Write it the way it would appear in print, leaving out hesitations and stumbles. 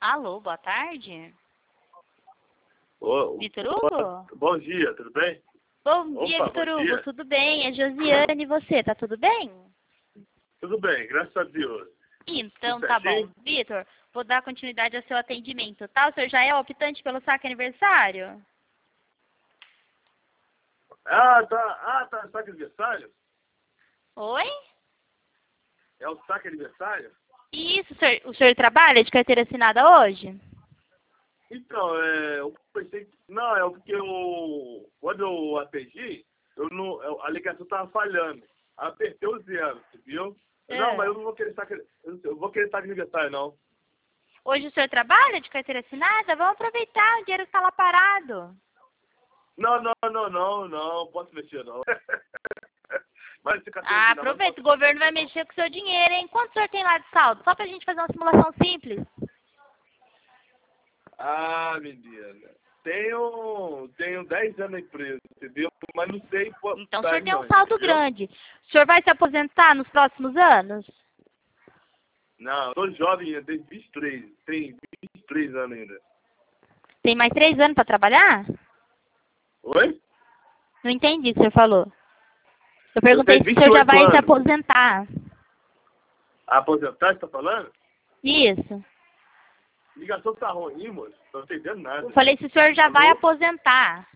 Alô, boa tarde. Ô, Vitor Hugo? bom dia, tudo bem? Bom dia, Opa, Vitor bom Hugo. dia. Tudo bem? É Josiane e você, tá tudo bem? Tudo bem, graças a Deus. Então Tudo tá bom. certinho? Vitor, vou dar continuidade ao seu atendimento, tá? O senhor já é optante pelo saque aniversário? Tá, saque aniversário? Oi? É o saque aniversário? Isso, o senhor trabalha de carteira assinada hoje? Então, eu pensei que... Não, é porque quando eu atendi, a ligação tava falhando. Apertei o zero, viu? Não, mas eu não vou querer saque... Eu vou querer saque aniversário, não. Hoje o senhor trabalha de carteira assinada? Vamos aproveitar, o dinheiro está lá parado. Não, posso mexer, não. Mas esse carteira Ah, assinado, aproveita, o não posso governo vai não. mexer com o seu dinheiro, hein? Quanto o senhor tem lá de saldo? Só pra gente fazer uma simulação simples. Ah, menina. Tenho 10 anos na empresa, entendeu? Mas não sei Então o senhor quantidade tem um não, saldo entendeu? grande. O senhor vai se aposentar nos próximos anos? Não, eu tô jovem ainda, tenho 23. Tenho 23 anos ainda. Tem mais 3 anos para trabalhar? Oi? Não entendi o que o senhor falou. Eu Eu perguntei tenho se o senhor já 28 vai se anos. aposentar. Aposentar, você tá falando? Isso. Ligação tá ruim, moço. Não tô entendendo nada. Eu falei se o senhor já vai Alô? aposentar.